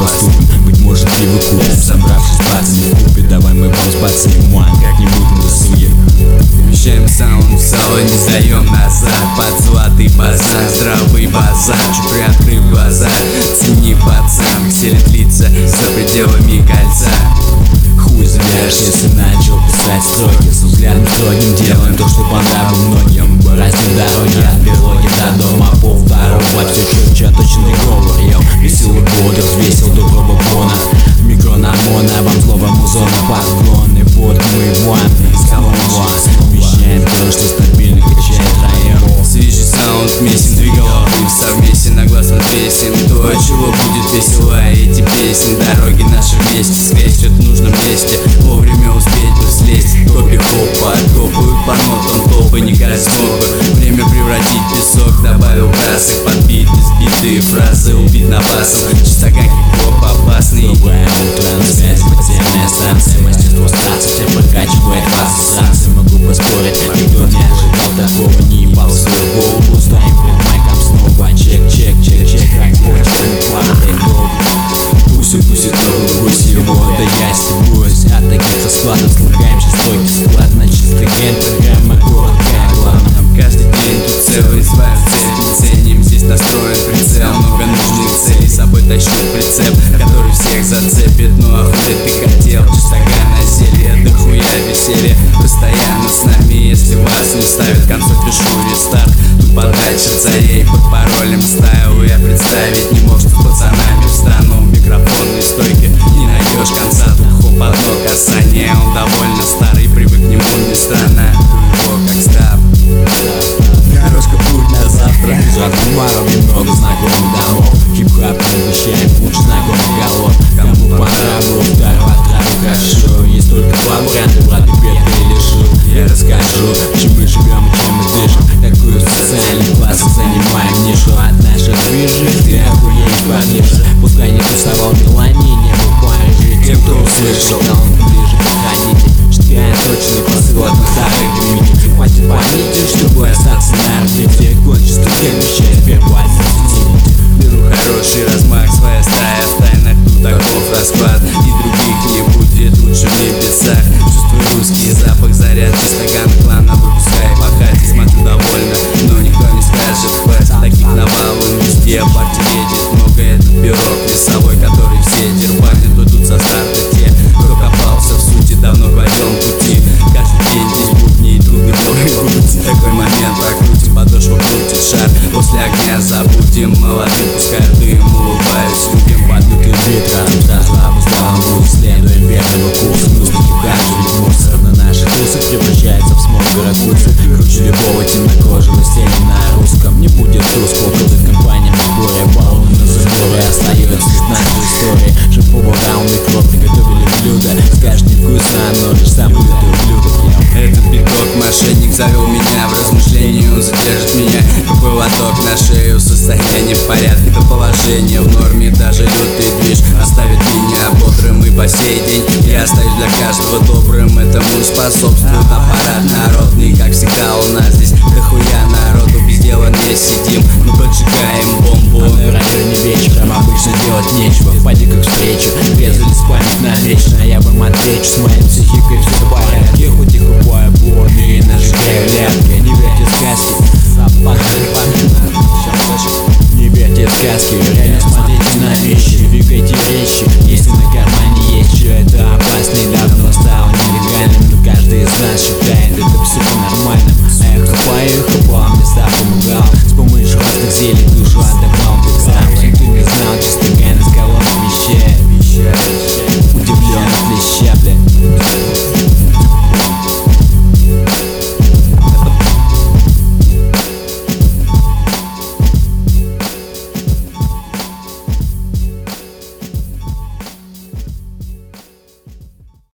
поступим, быть может пиво купим. Собравшись пацаны в купе, давай мы вам спацаем ман, как-нибудь на досуге. Вещаем саунд в салоне, сдаем назад под золотый базар, здравый базар. Чуть приоткрыв глаза, цени пацан, селит лица за пределами кольца. Хуй завяжешь, если начал писать строки, с взглядом строгим делаем то, что по нраву многим. Бороздим дороги от берлоги до дома, полвторого все четче, точный говор. Йоу, веселый бодр, взвесил доброго фона. Микро на моно, вам слово музона, подгоны, вот мы ван, из колонва. Вещаем то, что стабильно качает район. Свежий саунд вместе двигал, и совместе на глаз возвесим то, от чего будет весело. Эти песни, дороги наши вместе, скрестят в нужном месте, вовремя успеть бы слезть. Копи хопа, откопают по нотам толпы, не кажется смог бы время превратить в песок. Добавил красок, подбит избитые фразы, убит напасом, чисто как хип-хоп опасный. Доброе утро, на связи потерянная станция. Мастерство старца тебя прокачивает фазы санкции. Могу поспорить, никто не ожидал такого, не ебал в свою голову. Стоим пред майком снова, чек, ракочек, падай голову. Пусть укусит голову, пусть его, да я стебуюсь. От таких раскладов слагаемся стойкий склад. На чистый ген, программа город, как главное. Каждый день тут целый свою цель не ценим. Здесь настроен прицел, много нужных целей. С собой тащу прицеп, который всех зацепит. Ну а хули ты хотел, чистога на зелье, да хуя веселье. Постоянно с нами, если вас не ставят, к концу пишу рестарт. Тут подача царей под паролем стайл. Я представить не мог, что с пацанами встану в микрофонной стойке. Не найдешь конца, тут хоп, одно касание. Он довольно старый, привык к нему не странно. О, как стаб. Дорожка путь на завтра, лежат кумаром немного знакомых домов. Хип-хап превращает путь знакомых голов. Кому понравилось, второго траву хорошо. Есть только два бренда, брат, пипет или шут. Я расскажу, чем мы живем и чем мы дышим, какую социальный класс занимаем нишу. От наших движек ты охуеешь, парниша. Пускай не тусовал Мелани, не был Парижи. Тем, кто услышал, он ближе подходите. Читая точный посыл от старых лимитов. Хватит паники, чтобы остаться на орбите. Кончи студент, вещает первую ассистент. Беру хороший размах, своя стая в тайнах, тут таков расклад. И других не будет, лучше в небесах. Чувствую русский запах, заряд, чистоган клана. Выпускай пахать и смотрю довольно, но никто не скажет хватит. Таких навалом везде, партия едет много. Этот пирог весовой, который все дербанят, уйдут со старта те, кто копался в сути, давно в твоем пути. Каждый день здесь будни и трудный путь. Такой момент прокрутим, подошву крутит шар. После огня забудем, молодым пускай дым. Улыбаюсь людям под лютым ветром. За славу будет, следуем верного курса. Грустных ухаживать мусор на наших тусах превращается в смог городкурсы. Круче любого темнокожего стены на русском. Не будет тускло, когда компания на сборе. Баллон на заборе остается лишь наша история. Шиповый раунд и кровь приготовили блюдо. Скажешь невкусно, но лишь самый лютый ублюдок. Этот биток мошенник завел меня в размышление, он задержит меня как поводок на шею. Состояние в порядке, до положения в норме. Даже лютый движ оставит меня бодрым и по сей день я остаюсь для каждого добрым. Этому способствует аппарат народный, как всегда у нас здесь дохуя народу. Без дела не сидим, мы поджигаем бомбу. А на районе вечером обычно делать нечего. В паде как встречу, резались память навечно. Я вам отвечу, с моей психикой все в порядке. Хоть и хупая боли, и нажигаю лятки. Не верьте в сказки, не верьте в сказки. Реально смотрите на вещи, двигайте речи. Если на кармане есть что, это опасно и давно стало нелегальным. Но каждый из нас считает это все нормальным. А я хапаю, а мне став помогал. С помощью разных зелий душу отдам.